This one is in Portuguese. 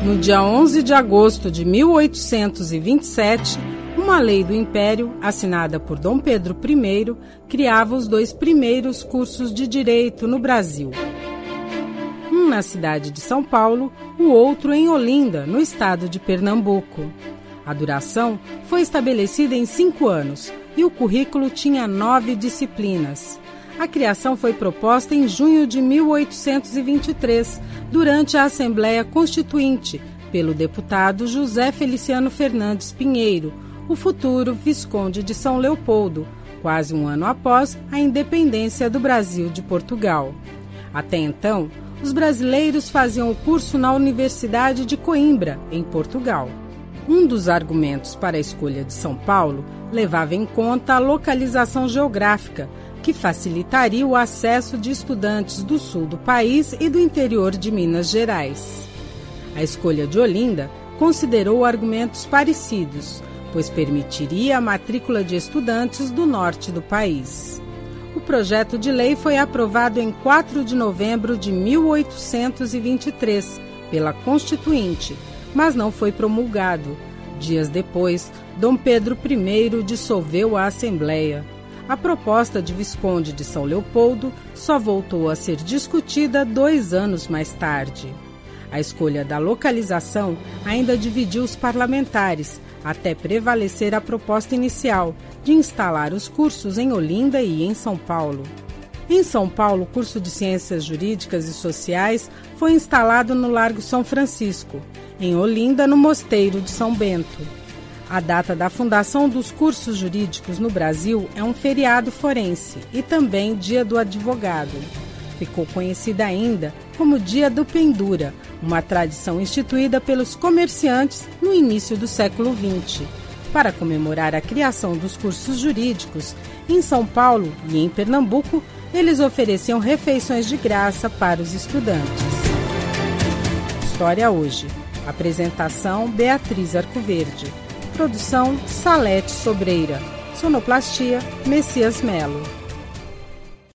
No dia 11 de agosto de 1827, uma lei do Império, assinada por Dom Pedro I, criava os 2 primeiros cursos de direito no Brasil. Um na cidade de São Paulo, o outro em Olinda, no estado de Pernambuco. A duração foi estabelecida em 5 anos e o currículo tinha 9 disciplinas. A criação foi proposta em junho de 1823, durante a Assembleia Constituinte, pelo deputado José Feliciano Fernandes Pinheiro, o futuro Visconde de São Leopoldo, quase um ano após a independência do Brasil de Portugal. Até então, os brasileiros faziam o curso na Universidade de Coimbra, em Portugal. Um dos argumentos para a escolha de São Paulo levava em conta a localização geográfica, que facilitaria o acesso de estudantes do sul do país e do interior de Minas Gerais. A escolha de Olinda considerou argumentos parecidos, pois permitiria a matrícula de estudantes do norte do país. O projeto de lei foi aprovado em 4 de novembro de 1823 pela Constituinte, mas não foi promulgado. Dias depois, Dom Pedro I dissolveu a Assembleia. A proposta de Visconde de São Leopoldo só voltou a ser discutida 2 anos mais tarde. A escolha da localização ainda dividiu os parlamentares, até prevalecer a proposta inicial de instalar os cursos em Olinda e em São Paulo. Em São Paulo, o curso de Ciências Jurídicas e Sociais foi instalado no Largo São Francisco, em Olinda, no Mosteiro de São Bento. A data da fundação dos cursos jurídicos no Brasil é um feriado forense e também Dia do Advogado. Ficou conhecida ainda como Dia do Pendura, uma tradição instituída pelos comerciantes no início do século XX. Para comemorar a criação dos cursos jurídicos, em São Paulo e em Pernambuco, eles ofereciam refeições de graça para os estudantes. História Hoje. Apresentação: Beatriz Arcoverde. Produção: Salete Sobreira. Sonoplastia: Messias Melo.